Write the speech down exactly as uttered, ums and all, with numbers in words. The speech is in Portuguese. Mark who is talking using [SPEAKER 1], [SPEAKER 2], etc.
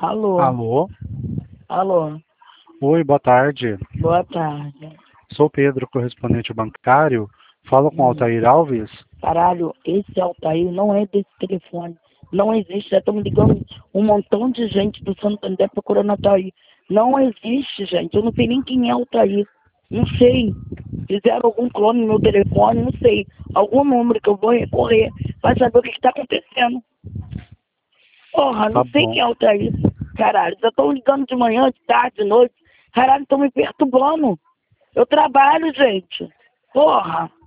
[SPEAKER 1] Alô?
[SPEAKER 2] Alô?
[SPEAKER 1] Alô?
[SPEAKER 2] Oi, boa tarde.
[SPEAKER 1] Boa tarde.
[SPEAKER 2] Sou Pedro, correspondente bancário. Falo com
[SPEAKER 1] Hum.
[SPEAKER 2] Altair Alves.
[SPEAKER 1] Caralho, esse Altair não é desse telefone. Não existe. Já estão me ligando um montão de gente do Santander procurando Altair. Não existe, gente. Eu não sei nem quem é Altair. Não sei. Fizeram algum clone no meu telefone, não sei. Algum número que eu vou recorrer para saber o que está acontecendo. Porra, não
[SPEAKER 2] Tá
[SPEAKER 1] sei
[SPEAKER 2] bom.
[SPEAKER 1] quem é Altair. Caralho, já estão ligando de manhã, de tarde, de noite. Caralho, estão me perturbando. Eu trabalho, gente. Porra.